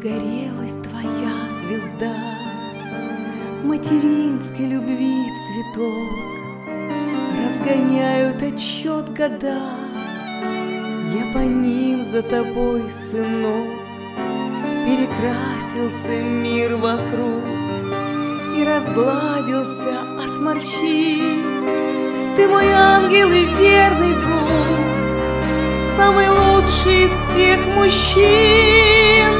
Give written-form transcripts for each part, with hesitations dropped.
Загорелась твоя звезда, материнской любви цветок. Разгоняют отсчет года, я по ним за тобой, сынок. Перекрасился мир вокруг и разгладился от морщин. Ты мой ангел и верный друг, самый лучший из всех мужчин.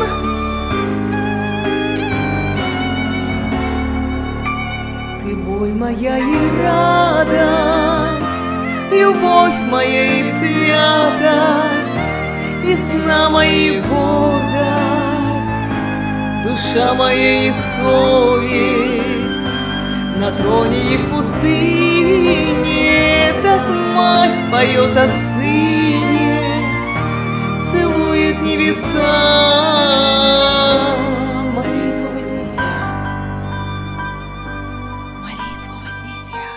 Ты боль моя и радость, любовь моя и святость, весна моя и гордость, душа моя и совесть. На троне и в пустыне так мать поет о сыне, целует небеса, молитву вознеся, молитву вознеся.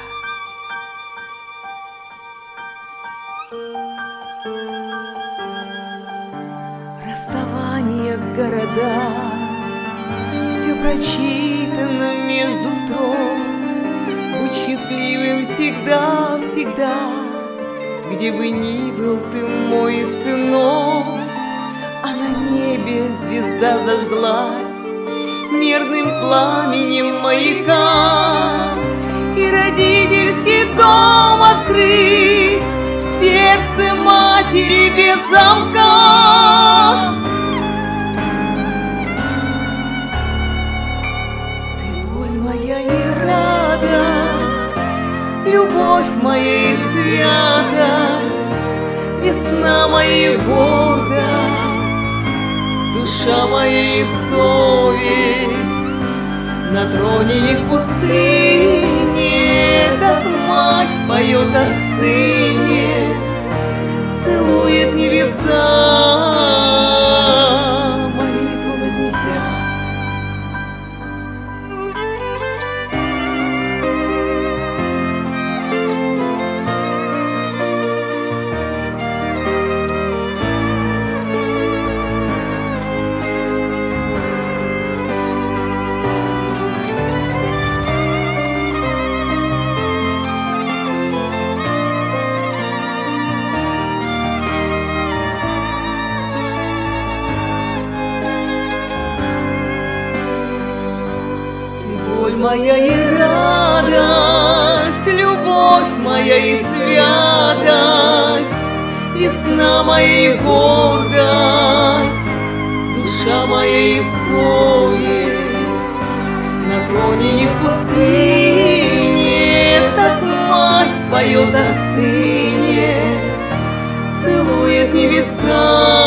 Расставание города, все прочитано между строк. Будь счастливым всегда, всегда, где бы ни был ты, мой сынок. А на небе звезда зажглась мерным пламенем маяка, и родительский дом открыт в сердце матери без замка. Ты боль моя и радость, любовь моя и святость, весна моя и гордость, душа моя и совесть. На троне и в пустыне так мать поет о сыне, целует небеса, молитву вознеся. Боль моя и радость, любовь моя и святость, весна моя и гордость, душа моя и совесть. На троне и в пустыне так мать поет о сыне, целует небеса.